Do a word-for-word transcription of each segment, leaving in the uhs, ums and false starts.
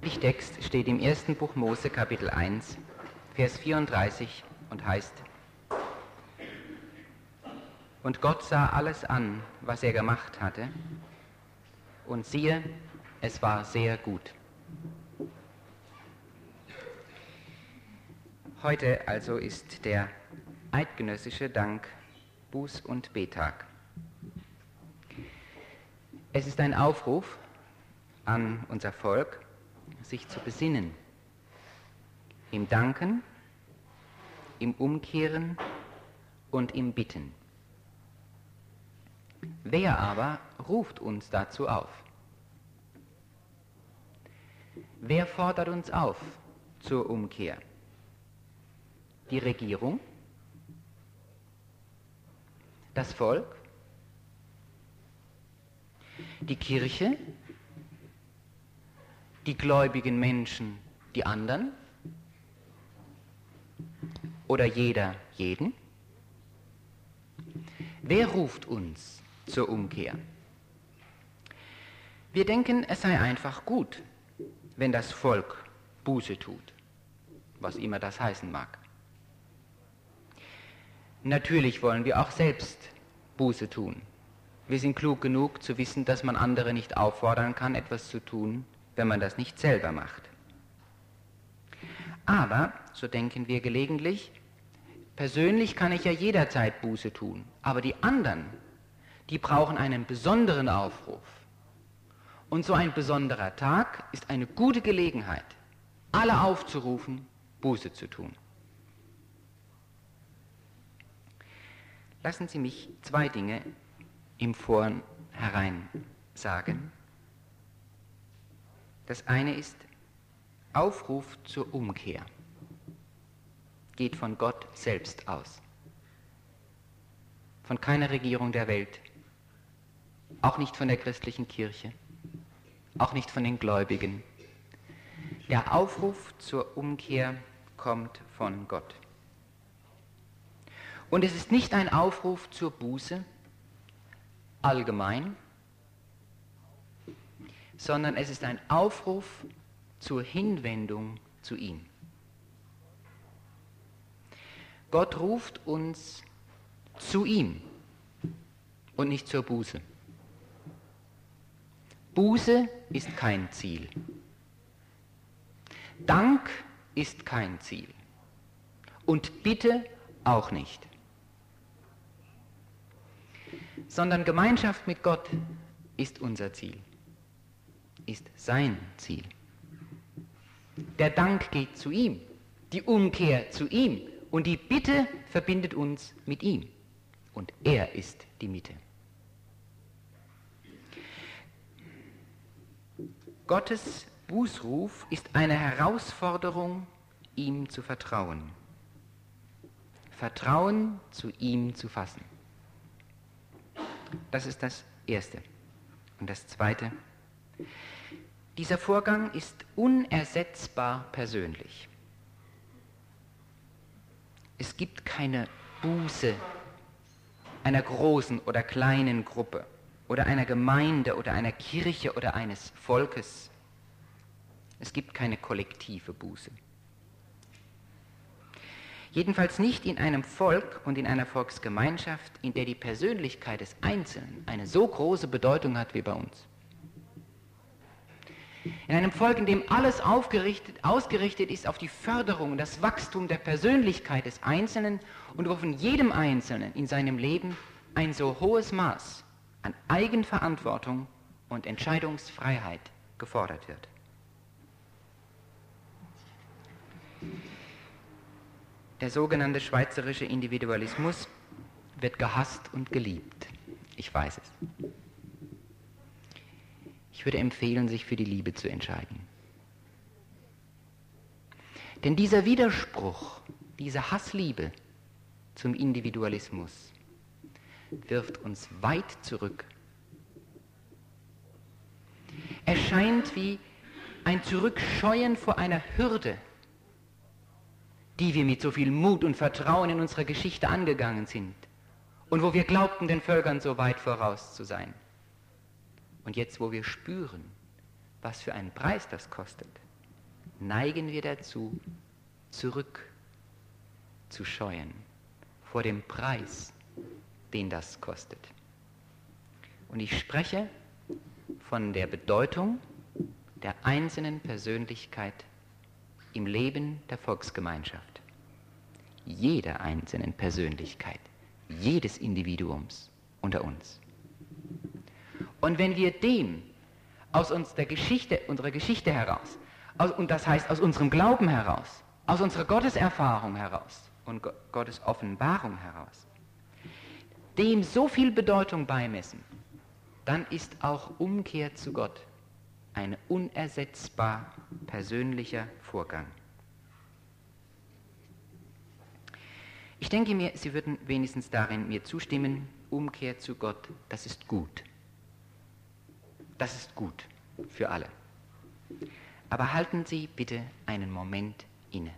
Predigtext steht im ersten Buch Mose, Kapitel eins, Vers vierunddreißig und heißt: Und Gott sah alles an, was er gemacht hatte, und siehe, es war sehr gut. Heute also ist der eidgenössische Dank Buß- und Bettag. Es ist ein Aufruf an unser Volk, sich zu besinnen, im Danken, im Umkehren und im Bitten. Wer aber ruft uns dazu auf? Wer fordert uns auf zur Umkehr? Die Regierung? Das Volk? Die Kirche? Die gläubigen Menschen, die anderen? Oder jeder jeden? Wer ruft uns zur Umkehr? Wir denken, es sei einfach gut, wenn das Volk Buße tut, was immer das heißen mag. Natürlich wollen wir auch selbst Buße tun. Wir sind klug genug zu wissen, dass man andere nicht auffordern kann, etwas zu tun, wenn man das nicht selber macht. Aber, so denken wir gelegentlich, persönlich kann ich ja jederzeit Buße tun, aber die anderen, die brauchen einen besonderen Aufruf. Und so ein besonderer Tag ist eine gute Gelegenheit, alle aufzurufen, Buße zu tun. Lassen Sie mich zwei Dinge im Vornherein sagen. Das eine ist Aufruf zur Umkehr. Geht von Gott selbst aus. Von keiner Regierung der Welt, auch nicht von der christlichen Kirche, auch nicht von den Gläubigen. Der Aufruf zur Umkehr kommt von Gott. Und es ist nicht ein Aufruf zur Buße allgemein, sondern es ist ein Aufruf zur Hinwendung zu ihm. Gott ruft uns zu ihm und nicht zur Buße. Buße ist kein Ziel. Dank ist kein Ziel. Und Bitte auch nicht. Sondern Gemeinschaft mit Gott ist unser Ziel, ist sein Ziel. Der Dank geht zu ihm, die Umkehr zu ihm und die Bitte verbindet uns mit ihm. Und er ist die Mitte. Gottes Bußruf ist eine Herausforderung, ihm zu vertrauen. Vertrauen zu ihm zu fassen. Das ist das Erste. Und das Zweite: Dieser Vorgang ist unersetzbar persönlich. Es gibt keine Buße einer großen oder kleinen Gruppe oder einer Gemeinde oder einer Kirche oder eines Volkes. Es gibt keine kollektive Buße. Jedenfalls nicht in einem Volk und in einer Volksgemeinschaft, in der die Persönlichkeit des Einzelnen eine so große Bedeutung hat wie bei uns. In einem Volk, in dem alles aufgerichtet, ausgerichtet ist auf die Förderung und das Wachstum der Persönlichkeit des Einzelnen und wo von jedem Einzelnen in seinem Leben ein so hohes Maß an Eigenverantwortung und Entscheidungsfreiheit gefordert wird. Der sogenannte schweizerische Individualismus wird gehasst und geliebt. Ich weiß es. Ich würde empfehlen, sich für die Liebe zu entscheiden. Denn dieser Widerspruch, diese Hassliebe zum Individualismus wirft uns weit zurück. Er scheint wie ein Zurückscheuen vor einer Hürde, die wir mit so viel Mut und Vertrauen in unserer Geschichte angegangen sind und wo wir glaubten, den Völkern so weit voraus zu sein. Und jetzt, wo wir spüren, was für einen Preis das kostet, neigen wir dazu, zurückzuscheuen vor dem Preis, den das kostet. Und ich spreche von der Bedeutung der einzelnen Persönlichkeit im Leben der Volksgemeinschaft. Jeder einzelnen Persönlichkeit, jedes Individuums unter uns. Und wenn wir dem aus uns der Geschichte, unserer Geschichte heraus, aus, und das heißt aus unserem Glauben heraus, aus unserer Gotteserfahrung heraus und Go- Gottes Offenbarung heraus, dem so viel Bedeutung beimessen, dann ist auch Umkehr zu Gott ein unersetzbar persönlicher Vorgang. Ich denke mir, Sie würden wenigstens darin mir zustimmen, Umkehr zu Gott, das ist gut. Das ist gut für alle. Aber halten Sie bitte einen Moment inne.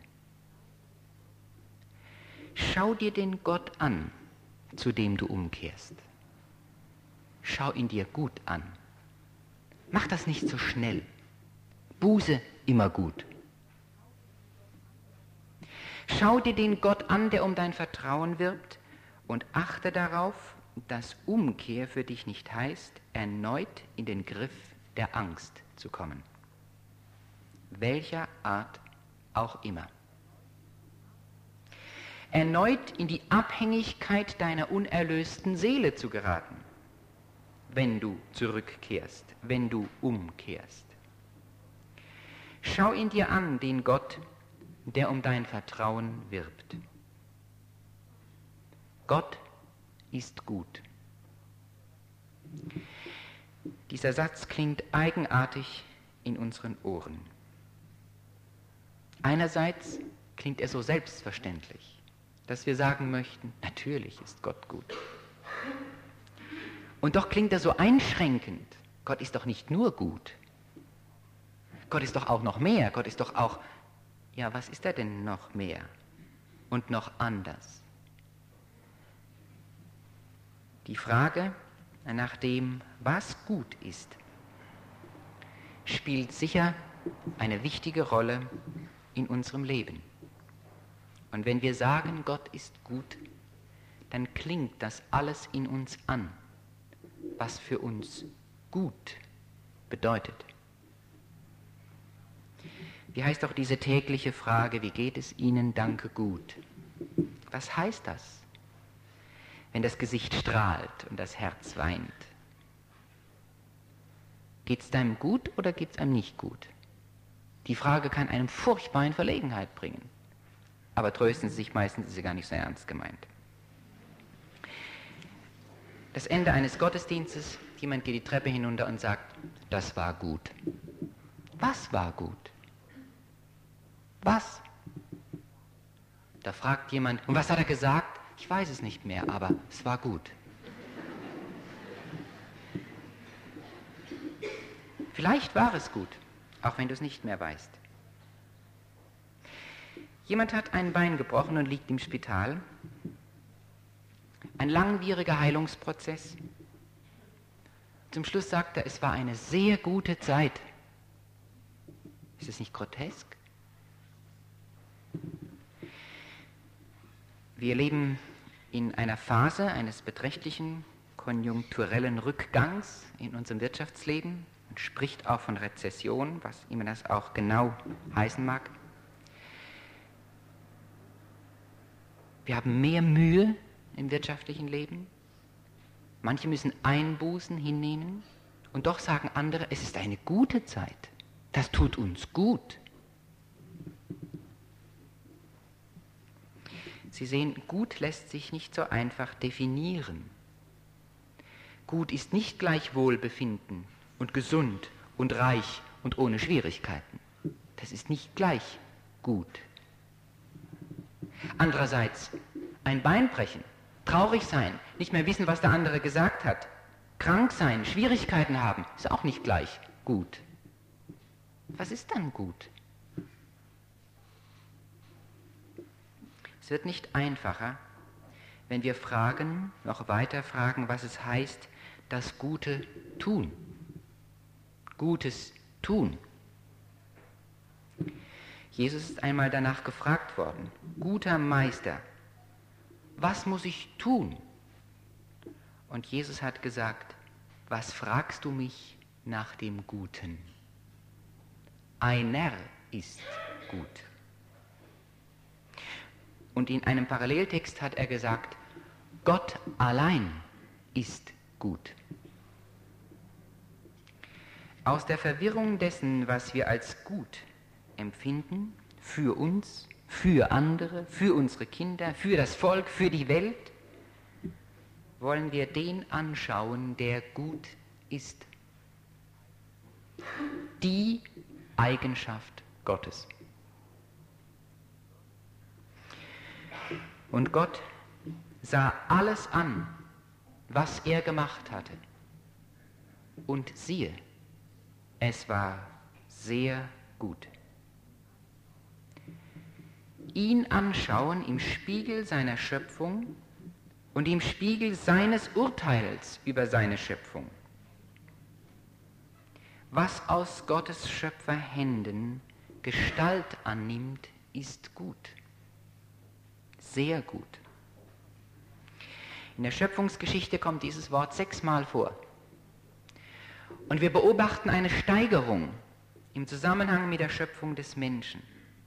Schau dir den Gott an, zu dem du umkehrst. Schau ihn dir gut an. Mach das nicht so schnell. Buße immer gut. Schau dir den Gott an, der um dein Vertrauen wirbt, und achte darauf, dass Umkehr für dich nicht heißt, erneut in den Griff der Angst zu kommen. Welcher Art auch immer. Erneut in die Abhängigkeit deiner unerlösten Seele zu geraten, wenn du zurückkehrst, wenn du umkehrst. Schau ihn dir an, den Gott, der um dein Vertrauen wirbt. Gott ist gut. Dieser Satz klingt eigenartig in unseren Ohren. Einerseits klingt er so selbstverständlich, dass wir sagen möchten, natürlich ist Gott gut. Und doch klingt er so einschränkend. Gott ist doch nicht nur gut. Gott ist doch auch noch mehr. Gott ist doch auch, ja, was ist er denn noch mehr und noch anders? Die Frage nach dem, was gut ist, spielt sicher eine wichtige Rolle in unserem Leben. Und wenn wir sagen, Gott ist gut, dann klingt das alles in uns an, was für uns gut bedeutet. Wie heißt auch diese tägliche Frage, wie geht es Ihnen, danke gut? Was heißt das, wenn das Gesicht strahlt und das Herz weint? Geht es einem gut oder geht es einem nicht gut? Die Frage kann einem furchtbar in Verlegenheit bringen. Aber trösten Sie sich, meistens ist sie gar nicht so ernst gemeint. Das Ende eines Gottesdienstes, jemand geht die Treppe hinunter und sagt, das war gut. Was war gut? Was? Da fragt jemand, und was hat er gesagt? Ich weiß es nicht mehr, aber es war gut. Vielleicht war es gut, auch wenn du es nicht mehr weißt. Jemand hat ein Bein gebrochen und liegt im Spital. Ein langwieriger Heilungsprozess. Zum Schluss sagt er, es war eine sehr gute Zeit. Ist es nicht grotesk? Wir leben in einer Phase eines beträchtlichen konjunkturellen Rückgangs in unserem Wirtschaftsleben. Man spricht auch von Rezession, was immer das auch genau heißen mag. Wir haben mehr Mühe im wirtschaftlichen Leben. Manche müssen Einbußen hinnehmen und doch sagen andere, es ist eine gute Zeit. Das tut uns gut. Sie sehen, gut lässt sich nicht so einfach definieren. Gut ist nicht gleich Wohlbefinden und gesund und reich und ohne Schwierigkeiten. Das ist nicht gleich gut. Andererseits, ein Bein brechen, traurig sein, nicht mehr wissen, was der andere gesagt hat, krank sein, Schwierigkeiten haben, ist auch nicht gleich gut. Was ist dann gut? Es wird nicht einfacher, wenn wir fragen, noch weiter fragen, was es heißt, das Gute tun. Gutes tun. Jesus ist einmal danach gefragt worden: Guter Meister, was muss ich tun? Und Jesus hat gesagt: Was fragst du mich nach dem Guten? Einer ist gut. Und in einem Paralleltext hat er gesagt: Gott allein ist gut. Aus der Verwirrung dessen, was wir als gut empfinden, für uns, für andere, für unsere Kinder, für das Volk, für die Welt, wollen wir den anschauen, der gut ist. Die Eigenschaft Gottes. Und Gott sah alles an, was er gemacht hatte. Und siehe, es war sehr gut. Ihn anschauen im Spiegel seiner Schöpfung und im Spiegel seines Urteils über seine Schöpfung. Was aus Gottes Schöpferhänden Gestalt annimmt, ist gut. Sehr gut. In der Schöpfungsgeschichte kommt dieses Wort sechsmal vor. Und wir beobachten eine Steigerung im Zusammenhang mit der Schöpfung des Menschen.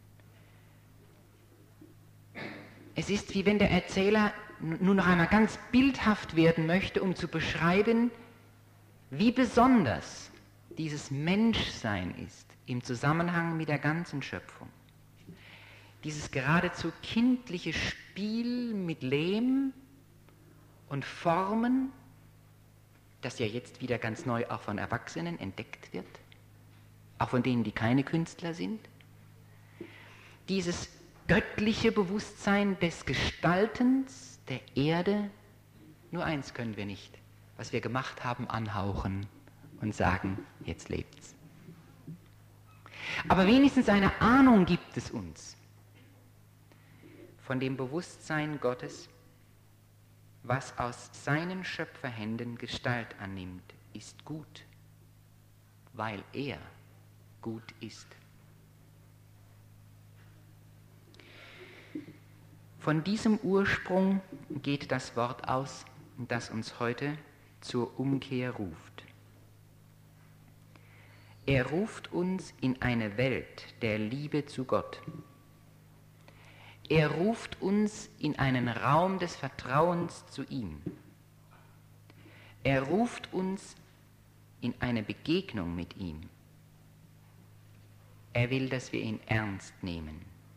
Es ist, wie wenn der Erzähler nun noch einmal ganz bildhaft werden möchte, um zu beschreiben, wie besonders dieses Menschsein ist im Zusammenhang mit der ganzen Schöpfung. Dieses geradezu kindliche Spiel mit Lehm und Formen, das ja jetzt wieder ganz neu auch von Erwachsenen entdeckt wird, auch von denen, die keine Künstler sind. Dieses göttliche Bewusstsein des Gestaltens der Erde, nur eins können wir nicht, was wir gemacht haben, anhauchen und sagen, jetzt lebt's. Aber wenigstens eine Ahnung gibt es uns von dem Bewusstsein Gottes, was aus seinen Schöpferhänden Gestalt annimmt, ist gut, weil er gut ist. Von diesem Ursprung geht das Wort aus, das uns heute zur Umkehr ruft. Er ruft uns in eine Welt der Liebe zu Gott. Er ruft uns in einen Raum des Vertrauens zu ihm. Er ruft uns in eine Begegnung mit ihm. Er will, dass wir ihn ernst nehmen.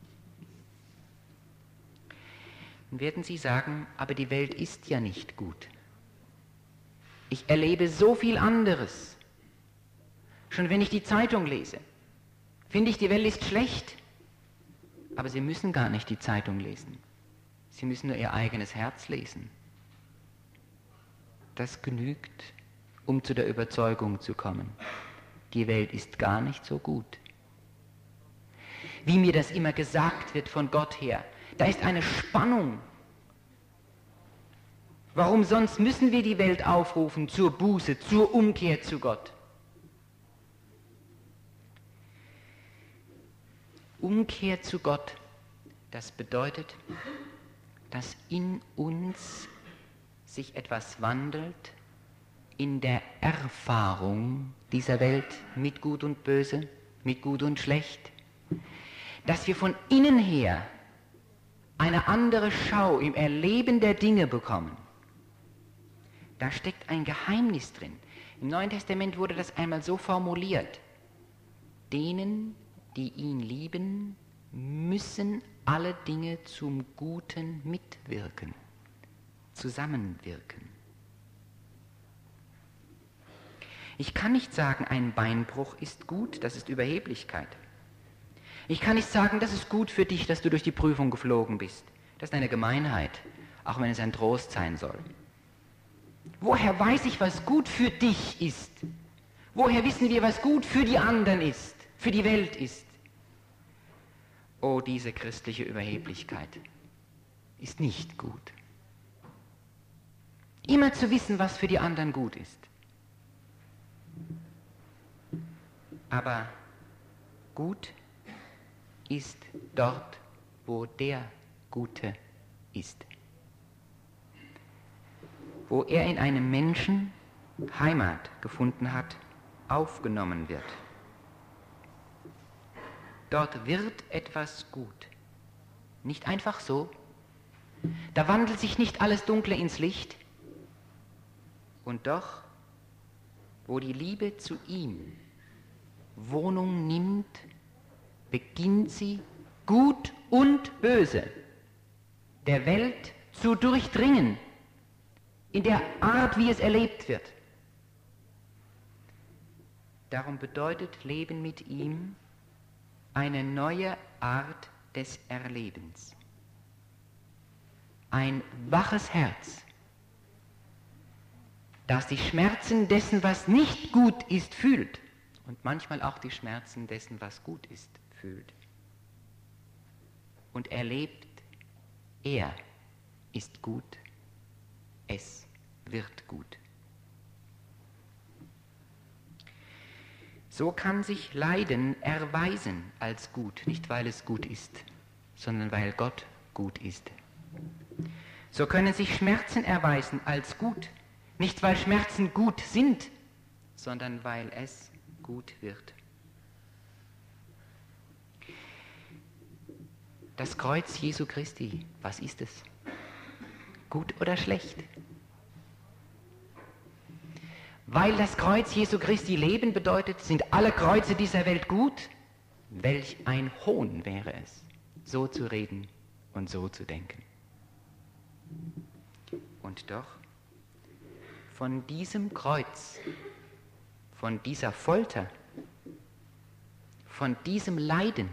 Dann werden Sie sagen, aber die Welt ist ja nicht gut. Ich erlebe so viel anderes. Schon wenn ich die Zeitung lese, finde ich, die Welt ist schlecht. Aber Sie müssen gar nicht die Zeitung lesen. Sie müssen nur Ihr eigenes Herz lesen. Das genügt, um zu der Überzeugung zu kommen. Die Welt ist gar nicht so gut. Wie mir das immer gesagt wird von Gott her, da ist eine Spannung. Warum sonst müssen wir die Welt aufrufen zur Buße, zur Umkehr zu Gott? Umkehr zu Gott, das bedeutet, dass in uns sich etwas wandelt in der Erfahrung dieser Welt mit Gut und Böse, mit Gut und Schlecht, dass wir von innen her eine andere Schau im Erleben der Dinge bekommen. Da steckt ein Geheimnis drin. Im Neuen Testament wurde das einmal so formuliert: Denen, die ihn lieben, müssen alle Dinge zum Guten mitwirken, zusammenwirken. Ich kann nicht sagen, ein Beinbruch ist gut, das ist Überheblichkeit. Ich kann nicht sagen, das ist gut für dich, dass du durch die Prüfung geflogen bist. Das ist eine Gemeinheit, auch wenn es ein Trost sein soll. Woher weiß ich, was gut für dich ist? Woher wissen wir, was gut für die anderen ist, für die Welt ist? Oh, diese christliche Überheblichkeit ist nicht gut. Immer zu wissen, was für die anderen gut ist. Aber gut ist dort, wo der Gute ist. Wo er in einem Menschen Heimat gefunden hat, aufgenommen wird. Dort wird etwas gut. Nicht einfach so. Da wandelt sich nicht alles Dunkle ins Licht. Und doch, wo die Liebe zu ihm Wohnung nimmt, beginnt sie, Gut und Böse der Welt zu durchdringen, in der Art, wie es erlebt wird. Darum bedeutet Leben mit ihm eine neue Art des Erlebens. Ein waches Herz, das die Schmerzen dessen, was nicht gut ist, fühlt und manchmal auch die Schmerzen dessen, was gut ist, fühlt. Und erlebt, er ist gut, es wird gut. So kann sich Leiden erweisen als gut, nicht weil es gut ist, sondern weil Gott gut ist. So können sich Schmerzen erweisen als gut, nicht weil Schmerzen gut sind, sondern weil es gut wird. Das Kreuz Jesu Christi, was ist es? Gut oder schlecht? Weil das Kreuz Jesu Christi Leben bedeutet, sind alle Kreuze dieser Welt gut? Welch ein Hohn wäre es, so zu reden und so zu denken. Und doch, von diesem Kreuz, von dieser Folter, von diesem Leiden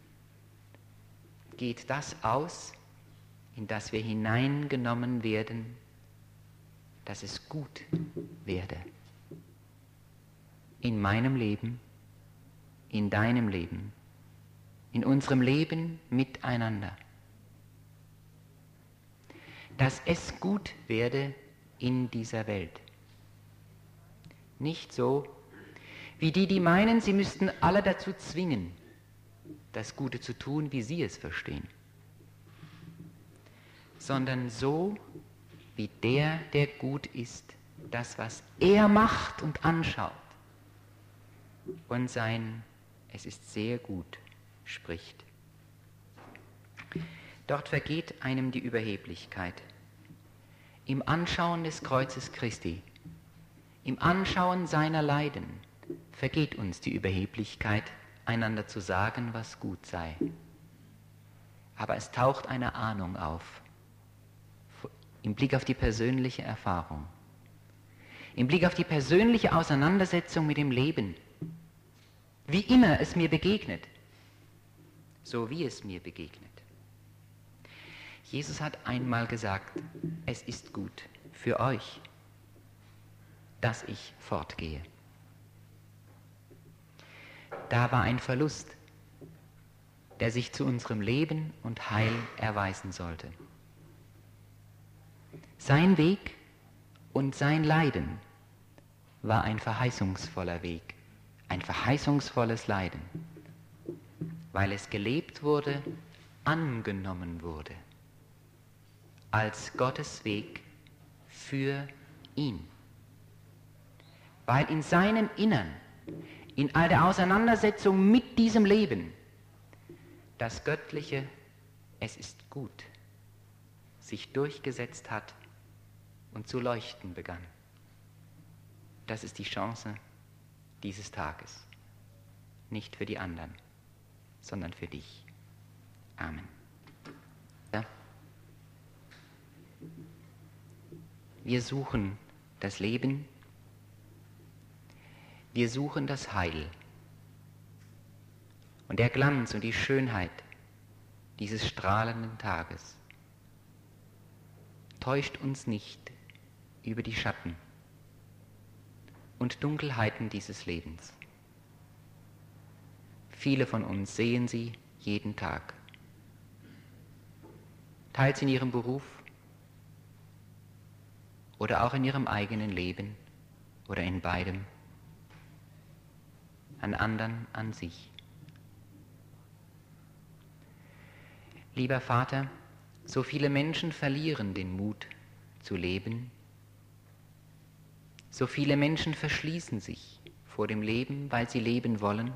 geht das aus, in das wir hineingenommen werden, dass es gut werde. In meinem Leben, in deinem Leben, in unserem Leben miteinander. Dass es gut werde in dieser Welt. Nicht so, wie die, die meinen, sie müssten alle dazu zwingen, das Gute zu tun, wie sie es verstehen, sondern so, wie der, der gut ist, das, was er macht und anschaut und sein "Es ist sehr gut" spricht. Dort vergeht einem die Überheblichkeit. Im Anschauen des Kreuzes Christi, im Anschauen seiner Leiden, vergeht uns die Überheblichkeit, einander zu sagen, was gut sei. Aber es taucht eine Ahnung auf, im Blick auf die persönliche Erfahrung, im Blick auf die persönliche Auseinandersetzung mit dem Leben, wie immer es mir begegnet, so wie es mir begegnet. Jesus hat einmal gesagt, es ist gut für euch, dass ich fortgehe. Da war ein Verlust, der sich zu unserem Leben und Heil erweisen sollte. Sein Weg und sein Leiden war ein verheißungsvoller Weg, ein verheißungsvolles Leiden, weil es gelebt wurde, angenommen wurde, als Gottes Weg für ihn. Weil in seinem Innern, in all der Auseinandersetzung mit diesem Leben, das Göttliche, es ist gut, sich durchgesetzt hat und zu leuchten begann. Das ist die Chance dieses Tages. Nicht für die anderen, sondern für dich. Amen. Ja. Wir suchen das Leben, wir suchen das Heil. Und der Glanz und die Schönheit dieses strahlenden Tages täuscht uns nicht über die Schatten und Dunkelheiten dieses Lebens. Viele von uns sehen sie jeden Tag, teils in ihrem Beruf oder auch in ihrem eigenen Leben oder in beidem, an anderen, an sich. Lieber Vater, so viele Menschen verlieren den Mut zu leben. So viele Menschen verschließen sich vor dem Leben, weil sie leben wollen.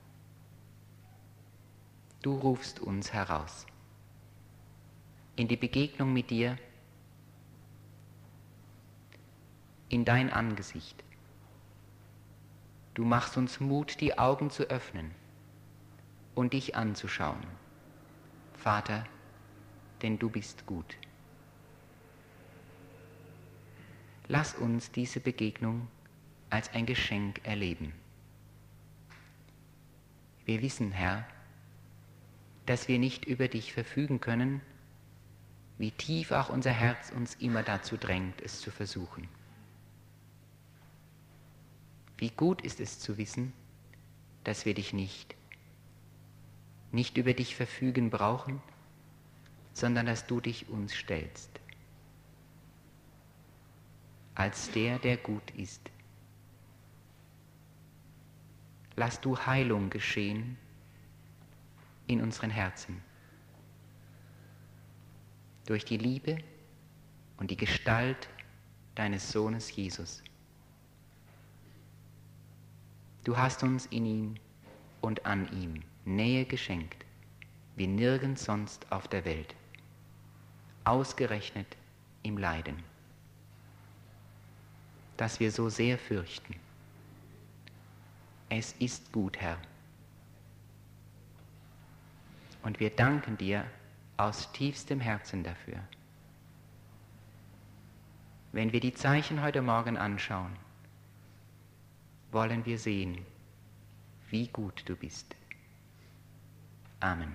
Du rufst uns heraus in die Begegnung mit dir, in dein Angesicht. Du machst uns Mut, die Augen zu öffnen und dich anzuschauen. Vater, denn du bist gut. Lass uns diese Begegnung als ein Geschenk erleben. Wir wissen, Herr, dass wir nicht über dich verfügen können, wie tief auch unser Herz uns immer dazu drängt, es zu versuchen. Wie gut ist es zu wissen, dass wir dich nicht, nicht über dich verfügen brauchen, sondern dass du dich uns stellst, als der, der gut ist. Lass du Heilung geschehen in unseren Herzen, durch die Liebe und die Gestalt deines Sohnes Jesus. Du hast uns in ihm und an ihm Nähe geschenkt, wie nirgends sonst auf der Welt, ausgerechnet im Leiden, das wir so sehr fürchten. Es ist gut, Herr. Und wir danken dir aus tiefstem Herzen dafür. Wenn wir die Zeichen heute Morgen anschauen, wollen wir sehen, wie gut du bist. Amen.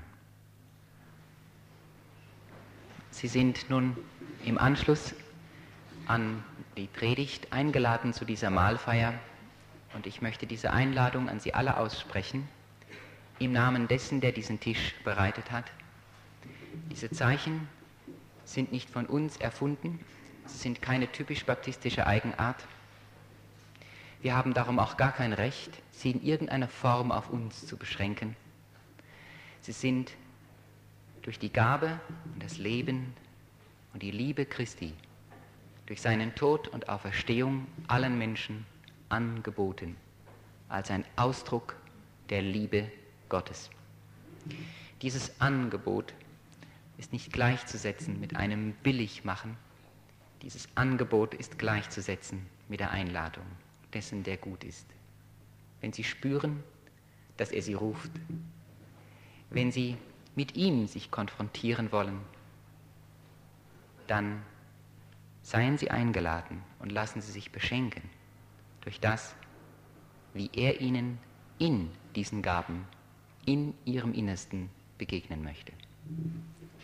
Sie sind nun im Anschluss an die Predigt eingeladen zu dieser Mahlfeier und ich möchte diese Einladung an Sie alle aussprechen, im Namen dessen, der diesen Tisch bereitet hat. Diese Zeichen sind nicht von uns erfunden, sie sind keine typisch baptistische Eigenart. Wir haben darum auch gar kein Recht, sie in irgendeiner Form auf uns zu beschränken. Sie sind durch die Gabe und das Leben und die Liebe Christi, durch seinen Tod und Auferstehung allen Menschen angeboten, als ein Ausdruck der Liebe Gottes. Dieses Angebot ist nicht gleichzusetzen mit einem Billigmachen. Dieses Angebot ist gleichzusetzen mit der Einladung dessen, der gut ist. Wenn Sie spüren, dass er Sie ruft, wenn Sie mit ihm sich konfrontieren wollen, dann seien Sie eingeladen und lassen Sie sich beschenken durch das, wie er Ihnen in diesen Gaben, in Ihrem Innersten begegnen möchte.